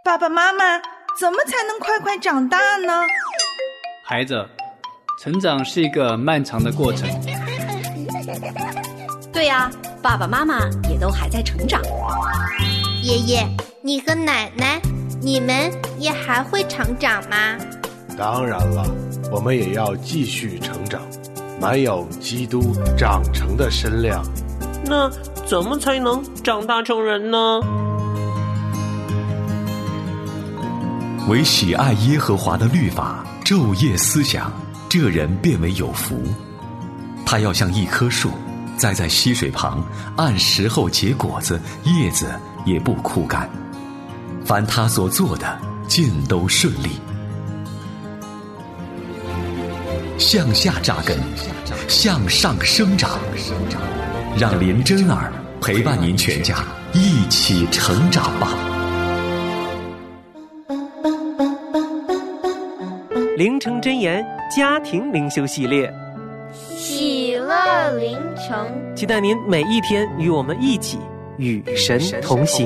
爸爸妈妈，怎么才能快快长大呢？ 孩子，成长是一个漫长的过程。 对呀，爸爸妈妈也都还在成长。 爷爷，你和奶奶，你们也还会成长吗？ 当然了，我们也要继续成长，满有基督长成的身量。 那怎么才能长大成人呢？ 唯喜爱耶和华的律法，昼夜思想，这人便为有福。他要像一棵树，栽在溪水旁，按时候结果子，叶子也不枯干。凡他所做的，尽都顺利。向下扎根，向上生长，让林真儿陪伴您全家一起成长吧。 灵城真言家庭灵修系列， 喜乐灵城， 期待您每一天与我们一起与神同行。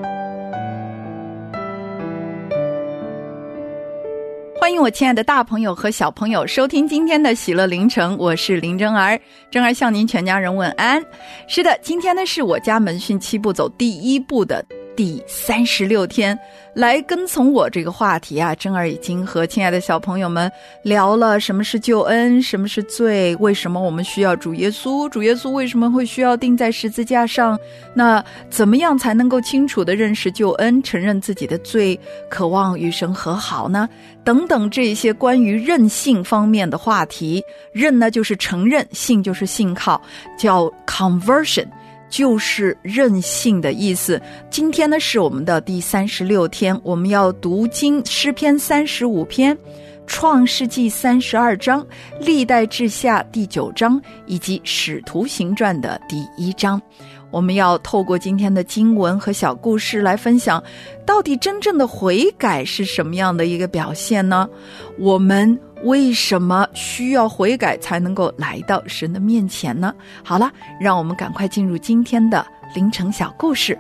欢迎我亲爱的大朋友和小朋友收听今天的喜乐灵城，我是林真儿。真儿向您全家人问安。是的，今天呢是我家门训7步走第1步的第36天，来跟从我这个话题啊，真儿已经和亲爱的小朋友们聊了什么是救恩，什么是罪，为什么我们需要主耶稣，主耶稣为什么会需要钉在十字架上，那怎么样才能够清楚地认识救恩，承认自己的罪，渴望与神和好呢？等等这些关于认信方面的话题。认呢就是承认，信就是信靠，叫 conversion，就是任性的意思。今天呢是我们的第36天，我们要读经诗篇35篇，创世纪32章，历代志下第9章，以及使徒行传的第1章。我们要透过今天的经文和小故事来分享，到底真正的悔改是什么样的一个表现呢？我们为什么需要悔改才能够来到神的面前呢？好了，让我们赶快进入今天的灵城小故事。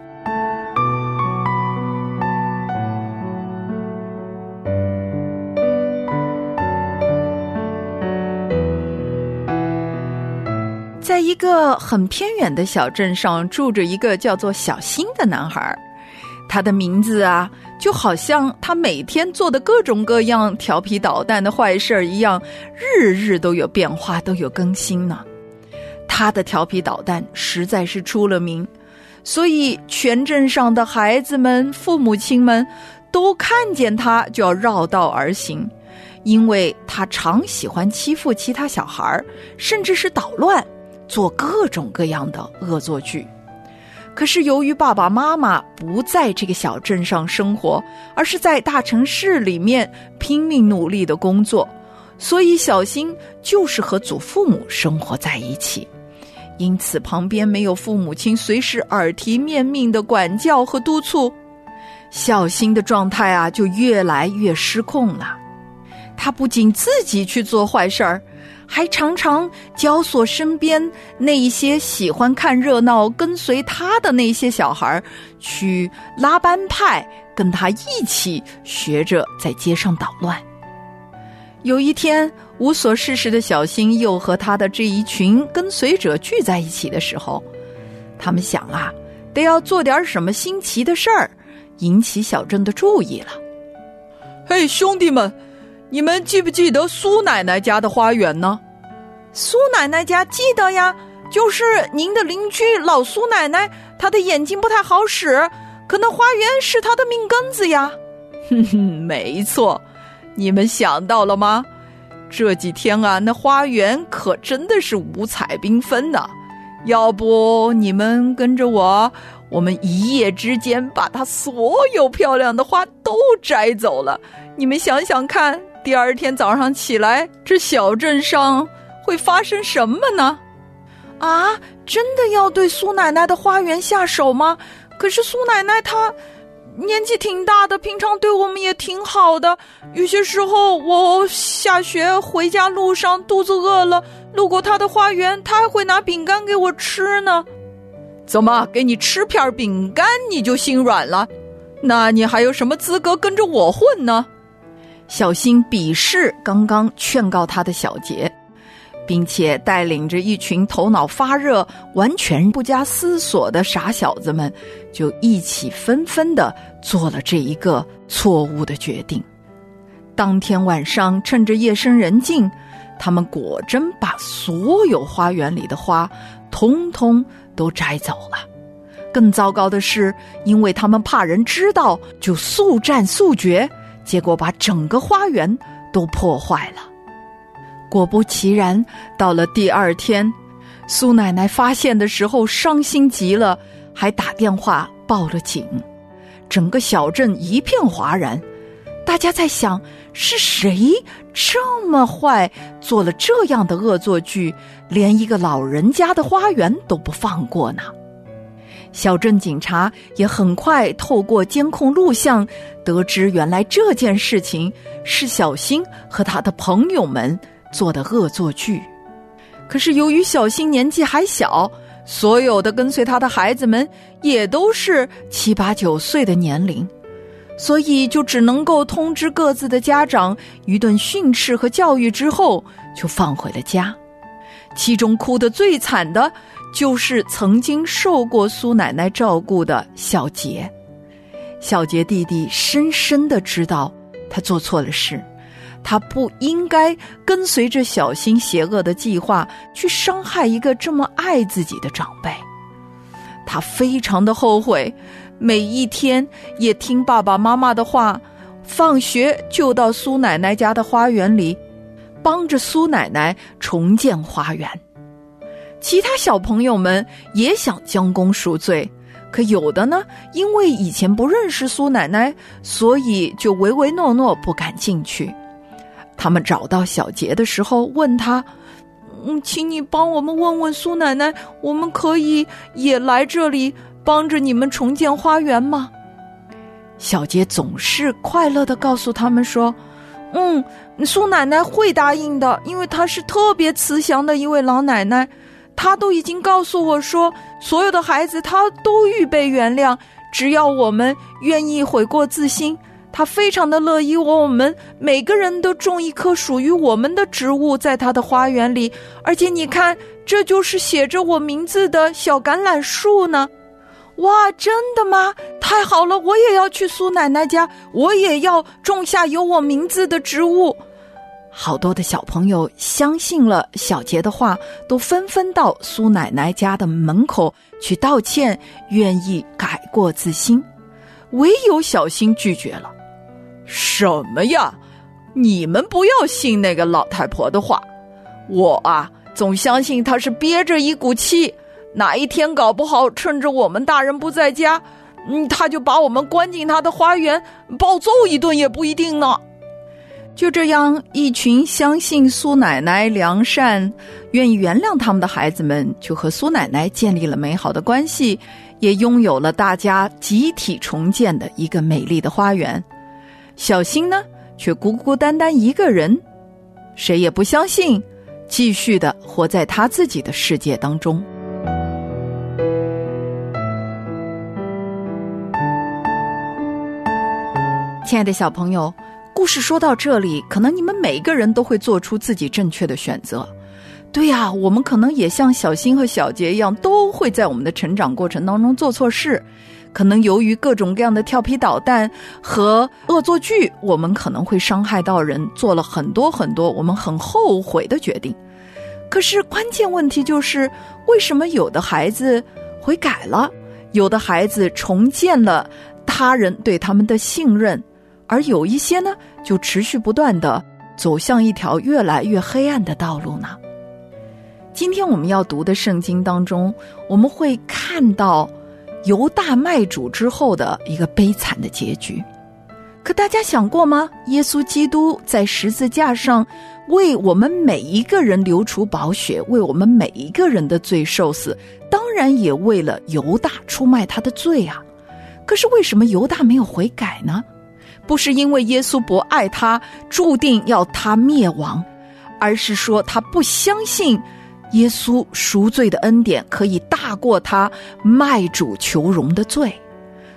在一个很偏远的小镇上，住着一个叫做小新的男孩。他的名字啊，就好像他每天做的各种各样调皮捣蛋的坏事一样，日日都有变化，都有更新呢。他的调皮捣蛋实在是出了名，所以全镇上的孩子们、父母亲们都看见他就要绕道而行，因为他常喜欢欺负其他小孩，甚至是捣乱，做各种各样的恶作剧。可是由于爸爸妈妈不在这个小镇上生活，而是在大城市里面拼命努力的工作，所以小新就是和祖父母生活在一起。因此旁边没有父母亲随时耳提面命的管教和督促，小新的状态啊就越来越失控了。他不仅自己去做坏事儿，还常常教唆身边那一些喜欢看热闹跟随他的那些小孩去拉帮派，跟他一起学着在街上捣乱。有一天，无所事事的小新又和他的这一群跟随者聚在一起的时候，他们想啊，得要做点什么新奇的事儿，引起小镇的注意了。嘿，兄弟们，你们记不记得苏奶奶家的花园呢？苏奶奶家记得呀，就是您的邻居老苏奶奶，她的眼睛不太好使，可那花园是她的命根子呀。哼哼，没错，你们想到了吗？这几天啊，那花园可真的是五彩缤纷呢。要不你们跟着我们一夜之间把它所有漂亮的花都摘走了。你们想想看，第二天早上起来，这小镇上会发生什么呢？啊，真的要对苏奶奶的花园下手吗？可是苏奶奶她年纪挺大的，平常对我们也挺好的，有些时候我下学回家路上肚子饿了，路过她的花园，她还会拿饼干给我吃呢。怎么，给你吃片饼干你就心软了？ 那你还有什么资格跟着我混呢？小新鄙视刚刚劝告他的小杰，并且带领着一群头脑发热、完全不加思索的傻小子们，就一起纷纷地做了这一个错误的决定。当天晚上，趁着夜深人静，他们果真把所有花园里的花通通都摘走了。更糟糕的是，因为他们怕人知道，就速战速决，结果把整个花园都破坏了。果不其然，到了第二天，苏奶奶发现的时候伤心极了，还打电话报了警。整个小镇一片哗然，大家在想，是谁这么坏，做了这样的恶作剧，连一个老人家的花园都不放过呢？小镇警察也很快透过监控录像得知，原来这件事情是小新和他的朋友们做的恶作剧。可是由于小新年纪还小，所有的跟随他的孩子们也都是7、8、9岁的年龄，所以就只能够通知各自的家长，一顿训斥和教育之后就放回了家。其中哭得最惨的就是曾经受过苏奶奶照顾的小杰。小杰弟弟深深地知道他做错了事，他不应该跟随着小新邪恶的计划去伤害一个这么爱自己的长辈。他非常的后悔，每一天也听爸爸妈妈的话，放学就到苏奶奶家的花园里，帮着苏奶奶重建花园。其他小朋友们也想将功赎罪，可有的呢，因为以前不认识苏奶奶，所以就唯唯诺诺不敢进去。他们找到小杰的时候问他，请你帮我们问问苏奶奶，我们可以也来这里帮着你们重建花园吗？小杰总是快乐地告诉他们说，苏奶奶会答应的，因为她是特别慈祥的一位老奶奶，她都已经告诉我说，所有的孩子她都预备原谅，只要我们愿意悔过自新，她非常的乐意我们每个人都种一棵属于我们的植物在她的花园里，而且你看，这就是写着我名字的小橄榄树呢。哇，真的吗？太好了，我也要去苏奶奶家，我也要种下有我名字的植物。好多的小朋友相信了小杰的话，都纷纷到苏奶奶家的门口去道歉，愿意改过自新。唯有小新拒绝了。什么呀？你们不要信那个老太婆的话，我总相信她是憋着一股气，哪一天搞不好趁着我们大人不在家，她就把我们关进她的花园暴揍一顿也不一定呢。就这样，一群相信苏奶奶良善、愿意原谅他们的孩子们，就和苏奶奶建立了美好的关系，也拥有了大家集体重建的一个美丽的花园。小新呢，却孤孤单单一个人，谁也不相信，继续的活在他自己的世界当中。亲爱的小朋友，故事说到这里，可能你们每个人都会做出自己正确的选择。对呀，我们可能也像小新和小杰一样，都会在我们的成长过程当中做错事。可能由于各种各样的调皮捣蛋和恶作剧，我们可能会伤害到人，做了很多很多我们很后悔的决定。可是关键问题就是，为什么有的孩子悔改了，有的孩子重建了他人对他们的信任，而有一些呢，就持续不断地走向一条越来越黑暗的道路呢？今天我们要读的圣经当中，我们会看到犹大卖主之后的一个悲惨的结局。可大家想过吗？耶稣基督在十字架上为我们每一个人流出宝血，为我们每一个人的罪受死，当然也为了犹大出卖他的罪啊。可是为什么犹大没有悔改呢？不是因为耶稣不爱他，注定要他灭亡，而是说他不相信耶稣赎罪的恩典可以大过他卖主求荣的罪。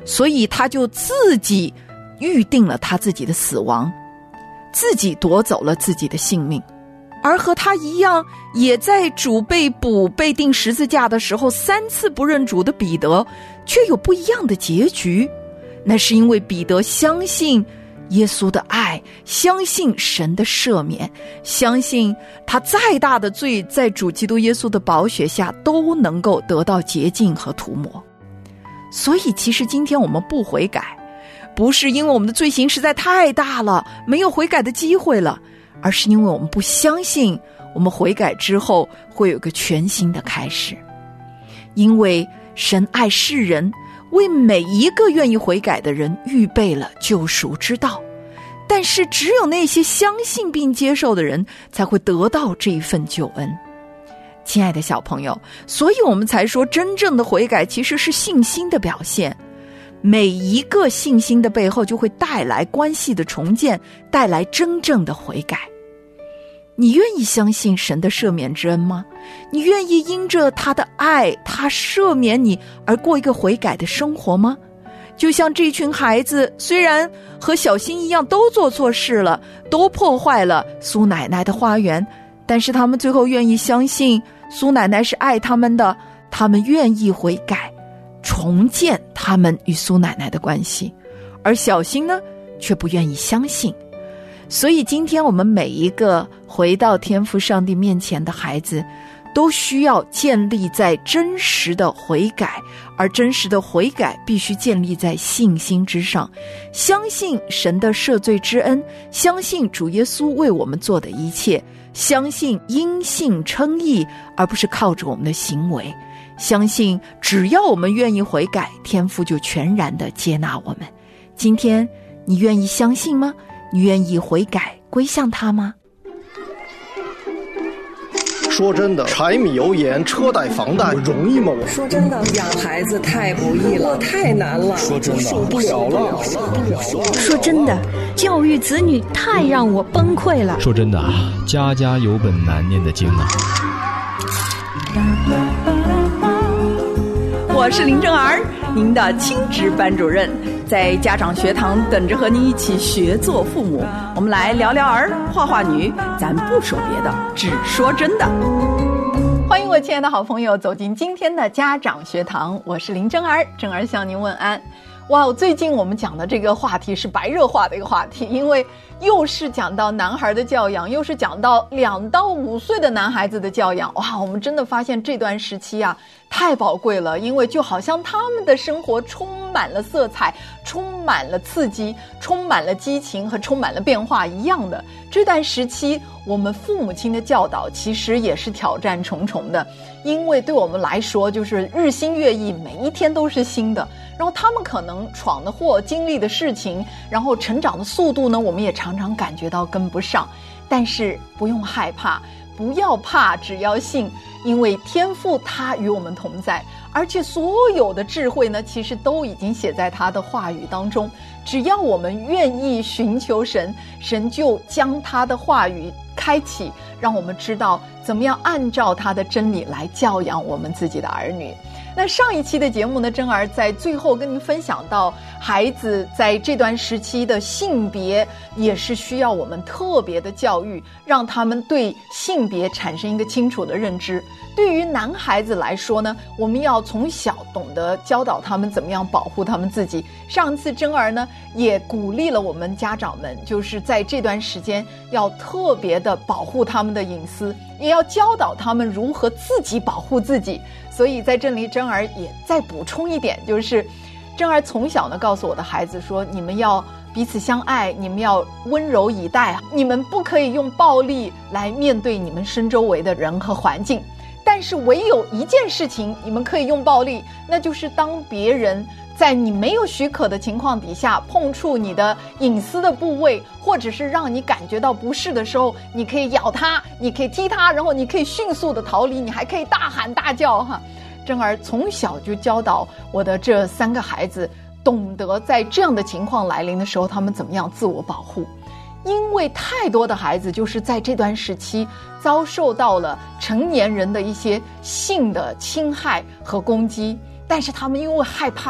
所以他就自己预定了他自己的死亡，自己夺走了自己的性命。而和他一样也在主被捕被钉十字架的时候3次不认主的彼得，却有不一样的结局。那是因为彼得相信耶稣的爱，相信神的赦免，相信他再大的罪在主基督耶稣的宝血下都能够得到洁净和涂抹。所以其实今天我们不悔改，不是因为我们的罪行实在太大了，没有悔改的机会了，而是因为我们不相信我们悔改之后会有个全新的开始。因为神爱世人，为每一个愿意悔改的人预备了救赎之道，但是只有那些相信并接受的人才会得到这一份救恩。亲爱的小朋友，所以我们才说真正的悔改其实是信心的表现。每一个信心的背后就会带来关系的重建，带来真正的悔改。你愿意相信神的赦免之恩吗？你愿意因着他的爱，他赦免你而过一个悔改的生活吗？就像这群孩子，虽然和小新一样都做错事了，都破坏了苏奶奶的花园，但是他们最后愿意相信苏奶奶是爱他们的，他们愿意悔改，重建他们与苏奶奶的关系。而小新呢，却不愿意相信。所以今天我们每一个回到天父上帝面前的孩子，都需要建立在真实的悔改，而真实的悔改必须建立在信心之上，相信神的赦罪之恩，相信主耶稣为我们做的一切，相信因信称义，而不是靠着我们的行为，相信只要我们愿意悔改，天父就全然的接纳我们。今天你愿意相信吗？你愿意悔改归向他吗？ 说真的，柴米油盐车贷房贷容易吗？ 说真的，养孩子太不易了，太难了。 说真的，受不了了。 说真的，教育子女太让我崩溃了。 说真的啊，家家有本难念的经啊。 我是林正儿，您的亲职班主任，在家长学堂等着和您一起学做父母。我们来聊聊儿，话话女，咱不说别的，只说真的。欢迎我亲爱的好朋友走进今天的家长学堂，我是林正儿，正儿向您问安。哇，最近我们讲的这个话题是白热化的一个话题，因为又是讲到男孩的教养，又是讲到2到5岁的男孩子的教养。哇，我们真的发现这段时期啊太宝贵了，因为就好像他们的生活充满了色彩，充满了刺激，充满了激情和充满了变化一样的。这段时期我们父母亲的教导其实也是挑战重重的，因为对我们来说就是日新月异，每一天都是新的，然后他们可能闯的祸，经历的事情，然后成长的速度呢，我们也常常感觉到跟不上。但是不用害怕，不要怕，只要信，因为天父他与我们同在，而且所有的智慧呢，其实都已经写在他的话语当中。只要我们愿意寻求神，神就将他的话语开启，让我们知道怎么样按照他的真理来教养我们自己的儿女。那上一期的节目呢，真儿在最后跟您分享到，孩子在这段时期的性别也是需要我们特别的教育，让他们对性别产生一个清楚的认知。对于男孩子来说呢，我们要从小懂得教导他们怎么样保护他们自己。上次真儿呢也鼓励了我们家长们，就是在这段时间要特别的保护他们的隐私，也要教导他们如何自己保护自己。所以在这里真儿也再补充一点，就是真儿从小呢告诉我的孩子说，你们要彼此相爱，你们要温柔以待，你们不可以用暴力来面对你们身周围的人和环境。但是唯有一件事情你们可以用暴力，那就是当别人在你没有许可的情况底下碰触你的隐私的部位，或者是让你感觉到不适的时候，你可以咬他，你可以踢他，然后你可以迅速的逃离，你还可以大喊大叫哈。真儿从小就教导我的这3个孩子，懂得在这样的情况来临的时候，他们怎么样自我保护。因为太多的孩子就是在这段时期遭受到了成年人的一些性的侵害和攻击，但是他们因为害怕，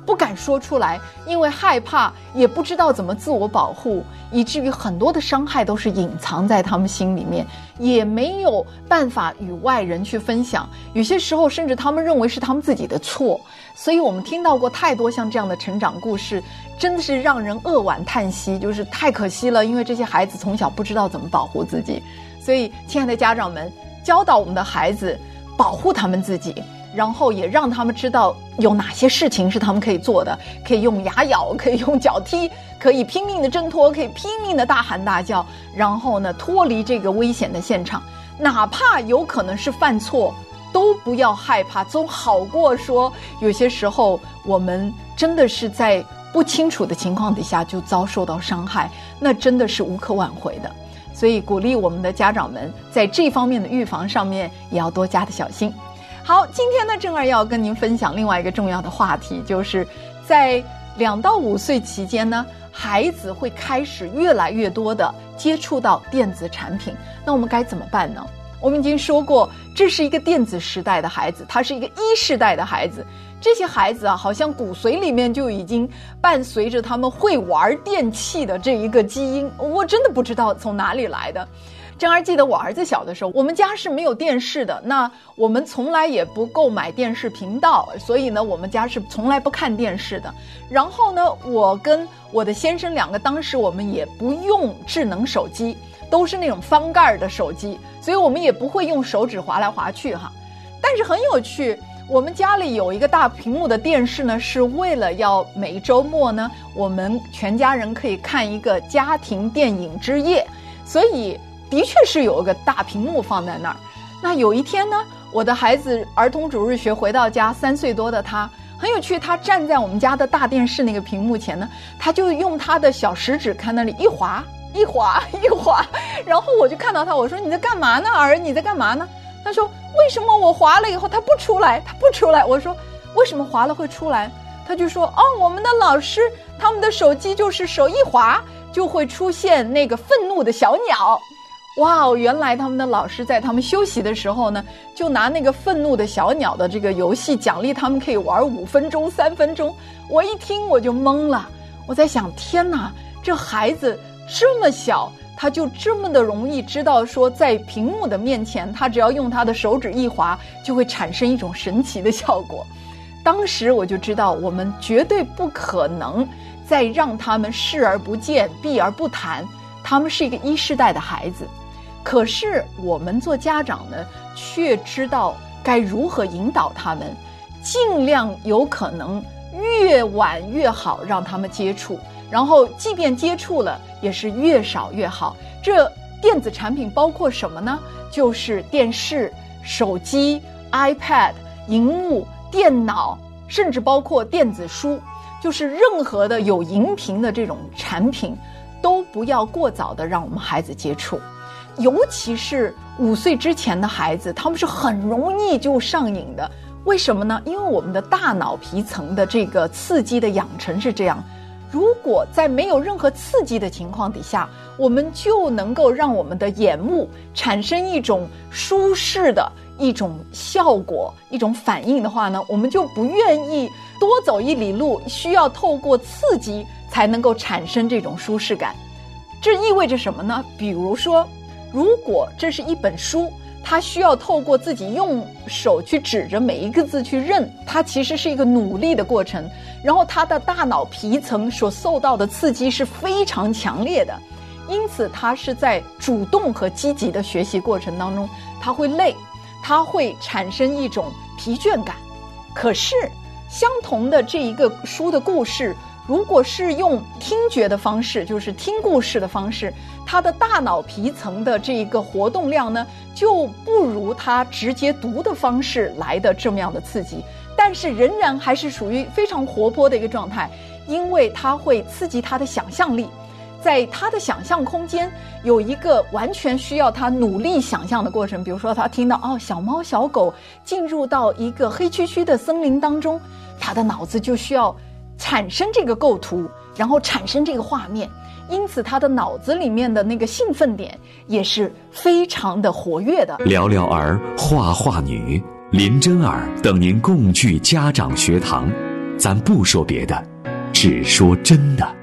不敢说出来，因为害怕，也不知道怎么自我保护，以至于很多的伤害都是隐藏在他们心里面，也没有办法与外人去分享。有些时候甚至他们认为是他们自己的错。所以我们听到过太多像这样的成长故事，真的是让人扼腕叹息，就是太可惜了，因为这些孩子从小不知道怎么保护自己。所以亲爱的家长们，教导我们的孩子保护他们自己，然后也让他们知道有哪些事情是他们可以做的，可以用牙咬，可以用脚踢，可以拼命的挣脱，可以拼命的大喊大叫，然后呢脱离这个危险的现场，哪怕有可能是犯错，都不要害怕，总好过说有些时候我们真的是在不清楚的情况底下就遭受到伤害，那真的是无可挽回的。所以鼓励我们的家长们在这方面的预防上面也要多加的小心。好，今天呢，正儿要跟您分享另外一个重要的话题，就是在2到5岁期间呢，孩子会开始越来越多的接触到电子产品，那我们该怎么办呢？我们已经说过，这是一个电子时代的孩子，他是一个1世代的孩子。这些孩子啊，好像骨髓里面就已经伴随着他们会玩电器的这一个基因，我真的不知道从哪里来的。正儿记得我儿子小的时候，我们家是没有电视的，那我们从来也不购买电视频道，所以呢，我们家是从来不看电视的。然后呢，我跟我的先生2个，当时我们也不用智能手机，都是那种翻盖的手机，所以我们也不会用手指滑来滑去哈。但是很有趣，我们家里有一个大屏幕的电视呢，是为了要每周末呢，我们全家人可以看一个家庭电影之夜，所以的确是有一个大屏幕放在那儿。那有一天呢，我的孩子儿童主日学回到家，3岁多的他很有趣，他站在我们家的大电视那个屏幕前呢，他就用他的小食指看那里一滑一滑一滑，然后我就看到他，我说你在干嘛呢儿，你在干嘛呢？他说为什么我滑了以后他不出来，他不出来。我说为什么滑了会出来？他就说我们的老师他们的手机就是手一滑就会出现那个愤怒的小鸟。哇，原来他们的老师在他们休息的时候呢，就拿那个愤怒的小鸟的这个游戏奖励他们可以玩5分钟3分钟。我一听我就懵了，我在想天哪，这孩子这么小，他就这么的容易知道说在屏幕的面前，他只要用他的手指一滑就会产生一种神奇的效果。当时我就知道我们绝对不可能再让他们视而不见避而不谈，他们是一个1世代的孩子。可是我们做家长呢，却知道该如何引导他们，尽量有可能越晚越好让他们接触，然后即便接触了也是越少越好。这电子产品包括什么呢？就是电视、手机、iPad、荧幕、电脑，甚至包括电子书，就是任何的有荧屏的这种产品都不要过早的让我们孩子接触。尤其是5岁之前的孩子，他们是很容易就上瘾的。为什么呢？因为我们的大脑皮层的这个刺激的养成是这样，如果在没有任何刺激的情况底下，我们就能够让我们的眼目产生一种舒适的一种效果，一种反应的话呢，我们就不愿意多走1里路，需要透过刺激才能够产生这种舒适感。这意味着什么呢？比如说，如果这是一本书，他需要透过自己用手去指着每一个字去认，它其实是一个努力的过程，然后他的大脑皮层所受到的刺激是非常强烈的，因此他是在主动和积极的学习过程当中，他会累，他会产生一种疲倦感。可是相同的这一个书的故事，如果是用听觉的方式，就是听故事的方式，他的大脑皮层的这个活动量呢，就不如他直接读的方式来的这么样的刺激，但是仍然还是属于非常活泼的一个状态，因为它会刺激他的想象力。在他的想象空间有一个完全需要他努力想象的过程，比如说他听到小猫小狗进入到一个黑黢黢的森林当中，他的脑子就需要产生这个构图，然后产生这个画面，因此他的脑子里面的那个兴奋点也是非常的活跃的。 聊聊儿，画画女，林真儿等您共聚家长学堂， 咱不说别的，只说真的。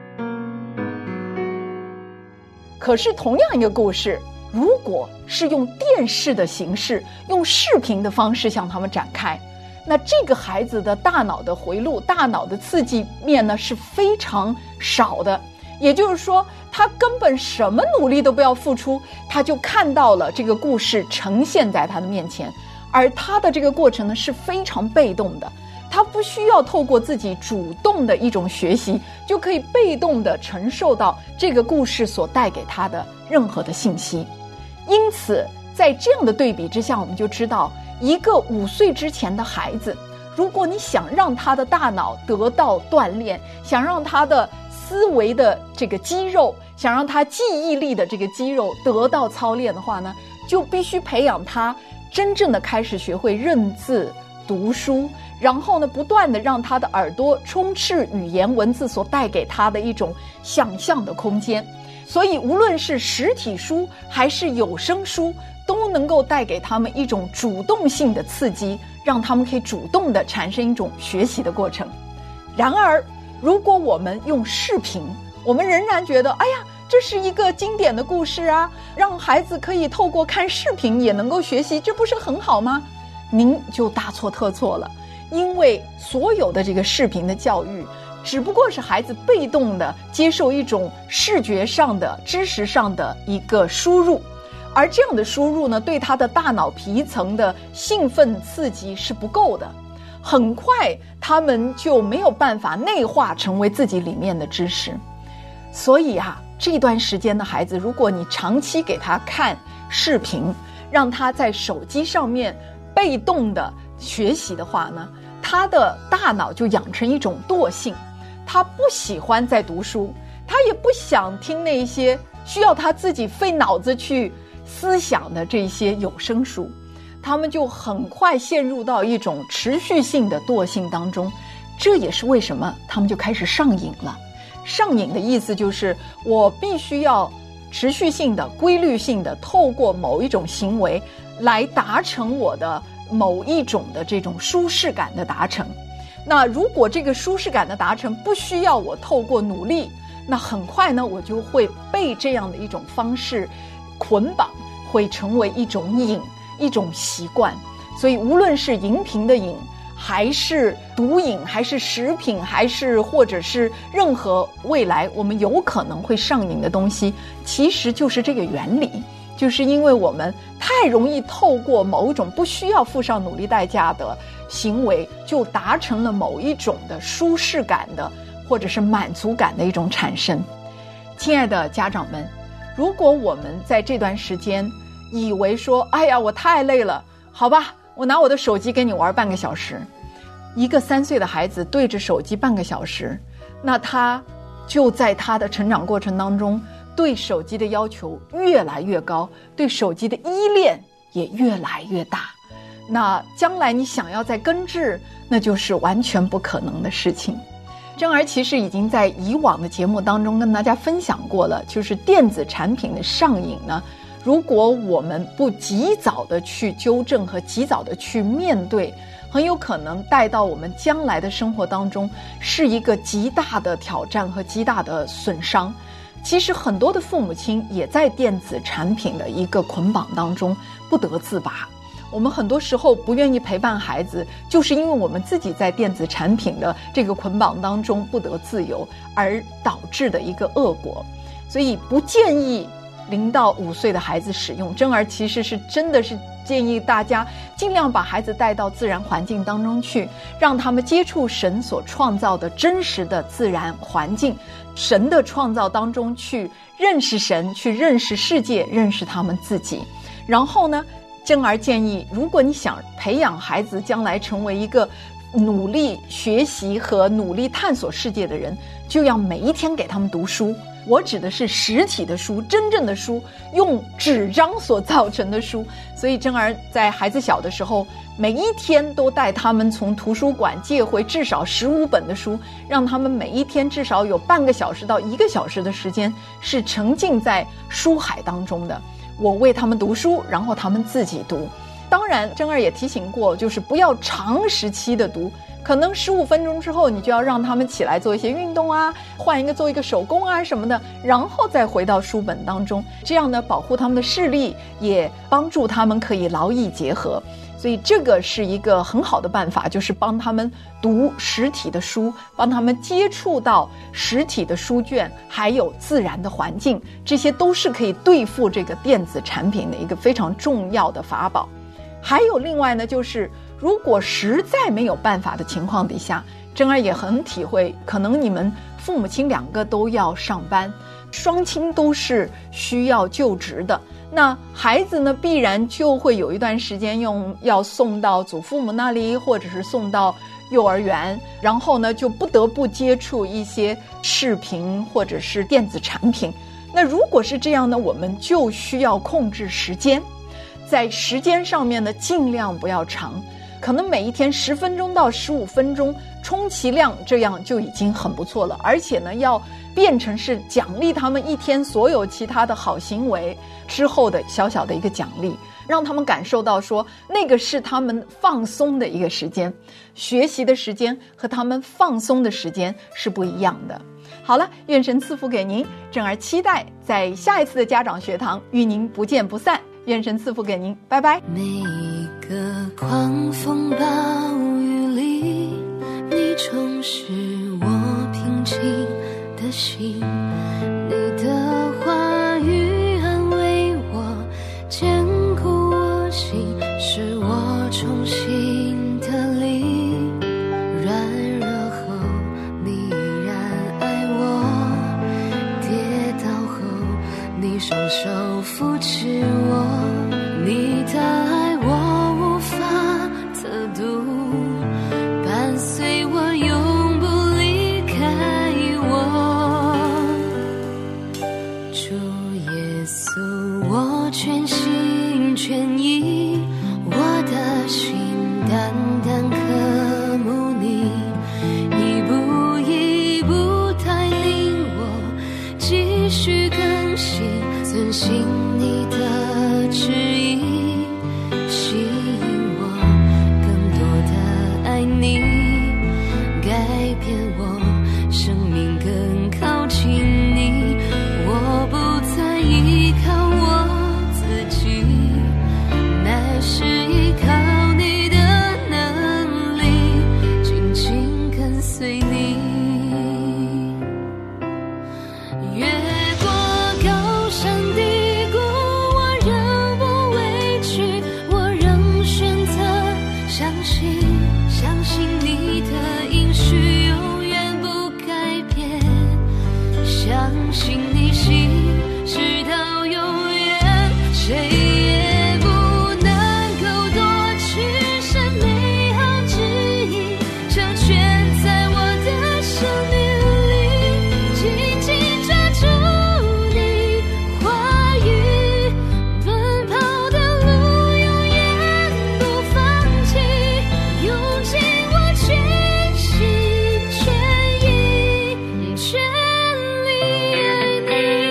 可是同样一个故事，如果是用电视的形式，用视频的方式向他们展开，那这个孩子的大脑的回路、大脑的刺激面呢是非常少的。也就是说，他根本什么努力都不要付出，他就看到了这个故事呈现在他的面前，而他的这个过程呢是非常被动的，他不需要透过自己主动的一种学习，就可以被动的承受到这个故事所带给他的任何的信息。因此，在这样的对比之下，我们就知道，一个5岁之前的孩子，如果你想让他的大脑得到锻炼，想让他的思维的这个肌肉，想让他记忆力的这个肌肉得到操练的话呢，就必须培养他真正的开始学会认字、读书，然后呢，不断的让他的耳朵充斥语言文字所带给他的一种想象的空间。所以无论是实体书还是有声书，都能够带给他们一种主动性的刺激，让他们可以主动的产生一种学习的过程。然而，如果我们用视频，我们仍然觉得，哎呀，这是一个经典的故事啊，让孩子可以透过看视频也能够学习，这不是很好吗？您就大错特错了。因为所有的这个视频的教育，只不过是孩子被动的接受一种视觉上的、知识上的一个输入，而这样的输入呢，对他的大脑皮层的兴奋刺激是不够的，很快他们就没有办法内化成为自己里面的知识。所以啊，这段时间的孩子，如果你长期给他看视频，让他在手机上面被动的学习的话呢，他的大脑就养成一种惰性，他不喜欢再读书，他也不想听那些需要他自己费脑子去思想的这些有声书，他们就很快陷入到一种持续性的惰性当中。这也是为什么他们就开始上瘾了。上瘾的意思就是我必须要持续性的、规律性的透过某一种行为来达成我的某一种的这种舒适感的达成。那如果这个舒适感的达成不需要我透过努力，那很快呢，我就会被这样的一种方式捆绑，会成为一种瘾，一种习惯。所以无论是荧屏的瘾，还是毒瘾，还是食品，还是或者是任何未来我们有可能会上瘾的东西，其实就是这个原理，就是因为我们太容易透过某种不需要付上努力代价的行为，就达成了某一种的舒适感的或者是满足感的一种产生。亲爱的家长们，如果我们在这段时间以为说，哎呀，我太累了，好吧，我拿我的手机给你玩半个小时。一个3岁的孩子对着手机半个小时，那他就在他的成长过程当中，对手机的要求越来越高，对手机的依恋也越来越大。那将来你想要再根治，那就是完全不可能的事情。珍儿其实已经在以往的节目当中跟大家分享过了，就是电子产品的上瘾呢，如果我们不及早的去纠正和及早的去面对，很有可能带到我们将来的生活当中是一个极大的挑战和极大的损伤。其实很多的父母亲也在电子产品的一个捆绑当中不得自拔。我们很多时候不愿意陪伴孩子，就是因为我们自己在电子产品的这个捆绑当中不得自由而导致的一个恶果。所以不建议0到5岁的孩子使用。珍儿其实是真的是建议大家尽量把孩子带到自然环境当中去，让他们接触神所创造的真实的自然环境，神的创造当中去认识神，去认识世界，认识他们自己。然后呢，珍儿建议，如果你想培养孩子将来成为一个努力学习和努力探索世界的人，就要每一天给他们读书。我指的是实体的书，真正的书，用纸张所造成的书。所以珍儿在孩子小的时候，每一天都带他们从图书馆借回至少15本的书，让他们每一天至少有半个小时到1个小时的时间是沉浸在书海当中的。我为他们读书，然后他们自己读。当然珍儿也提醒过，就是不要长时期的读， 可能15分钟之后，你就要让他们起来做一些运动啊，做一个手工啊什么的，然后再回到书本当中，这样呢保护他们的视力，也帮助他们可以劳逸结合。所以这个是一个很好的办法，就是帮他们读实体的书，帮他们接触到实体的书卷，还有自然的环境，这些都是可以对付这个电子产品的一个非常重要的法宝。还有另外呢，就是如果实在没有办法的情况底下，珍儿也很体会，可能你们父母亲2个都要上班，双亲都是需要就职的，那孩子呢必然就会有一段时间要送到祖父母那里，或者是送到幼儿园，然后呢就不得不接触一些视频或者是电子产品。那如果是这样呢，我们就需要控制时间，在时间上面呢尽量不要长，可能每一天10分钟到15分钟，充其量这样就已经很不错了。而且呢要变成是奖励他们一天所有其他的好行为之后的小小的一个奖励，让他们感受到说那个是他们放松的一个时间，学习的时间和他们放松的时间是不一样的。好了，愿神赐福给您，珍儿期待在下一次的家长学堂与您不见不散。愿神赐福给您，拜拜。 每个狂风暴雨里，你充实我平静的心，你的话语安慰我，坚固我心，使我重新的力。软弱后你依然爱我，跌倒后你双手扶持我，你的爱我无法测度，伴随我永不离开我。主耶稣，我全心全意，我的心单单渴慕你，一步一步带领我继续更新，遵行你的旨意，吸引我更多的爱你，改变我生命更靠近你。我不再依靠我自己，乃是依靠你的能力，紧紧跟随你。越过高山低谷，我仍不畏惧，我仍选择相信，相信你的应许永远不改变，相信你心直到永远，谁也不能够夺去神美好旨意，成全在我的生命里，紧紧抓住你话语，奔跑的路永远不放弃，用尽我全心全意全力爱你。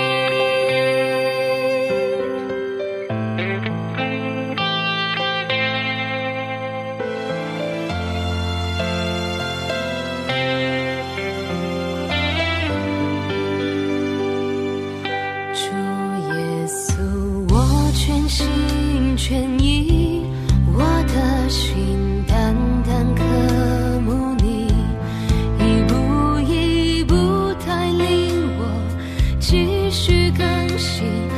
主耶稣，我全心全意，我的心单单渴慕你，一步一步带领我继续更新，